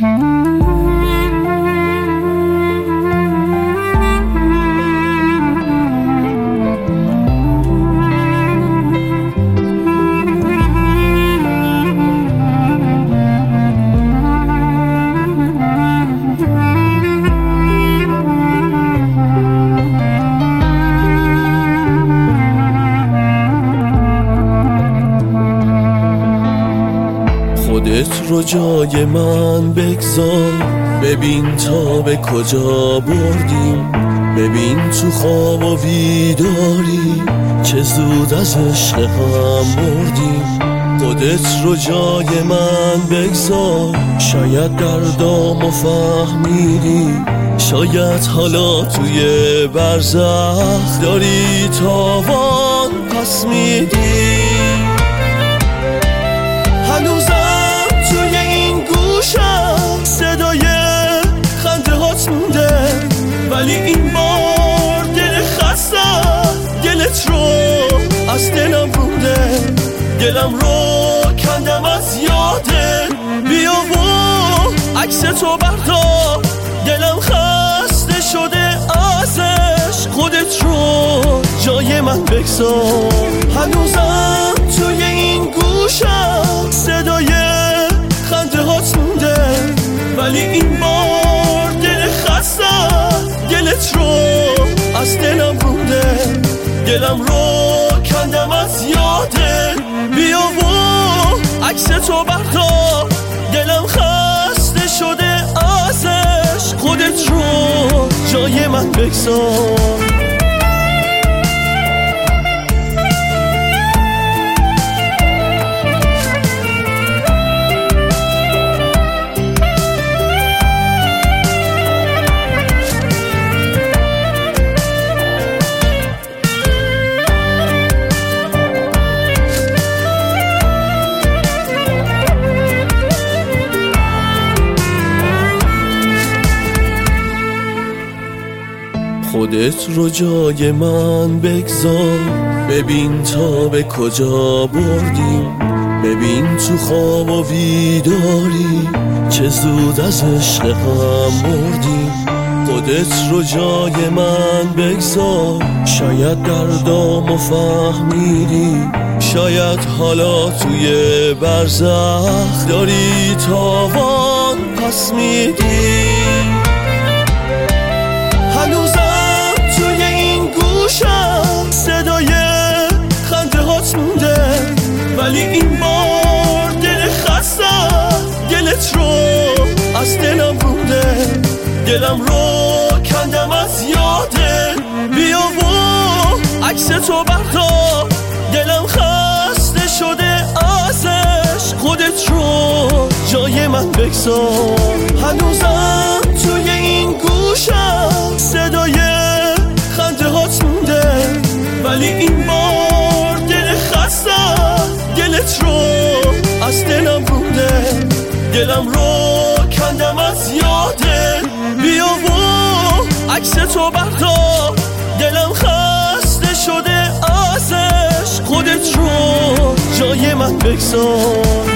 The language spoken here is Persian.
خودت رو جای من بگذار، ببین تا به کجا بردیم. ببین تو خواب و بیداری چه زود از عشق هم مردیم. خودت رو جای من بگذار، شاید دردامو فهمیدی، شاید حالا توی برزخ داری تاوان پس میدی. هنوزم توی این گوشم صدای خنده هات مونده، ولی این بار دل خستم دلت رو از دلم بونده. دلم رو کندم از یاده، بیا و عکس تو بردار. دلم خسته شده ازش، خودت رو جای من بگذار. هنوزم توی این گوشم صدای خنده هات مونده، ولی این بار دل خستم دلت رو از دلم بونده. دلم رو کندم از یاده، بیا و عکس تو بردار. دلم خسته شده ازش، خودت رو جای من بگذار. خودت رو جای من بگذار، ببین تا به کجا بردیم. ببین تو خواب و بیداری چه زود از عشق هم مردیم. خودت رو جای من بگذار، شاید دردامو فهمیدی، شاید حالا توی برزخ داری تاوان پس میدی. هنوزم توی این گوشم صدای خنده هات مونده، ولی این بار دل خستم دلت رو از دلم بونده. دلم رو کندم از یاده، بیا و عکس تو بردار. دلم خسته شده ازش، خودت رو جای من بگذار. هنوزم توی این گوشم صدای خنده هات مونده، ولی این بار دل خستم دلت رو از دلم بونده. دلم رو کندم از یاده، بیا و عکس تو بردار. دلم خسته شده ازش، خودت رو جای من بگذار.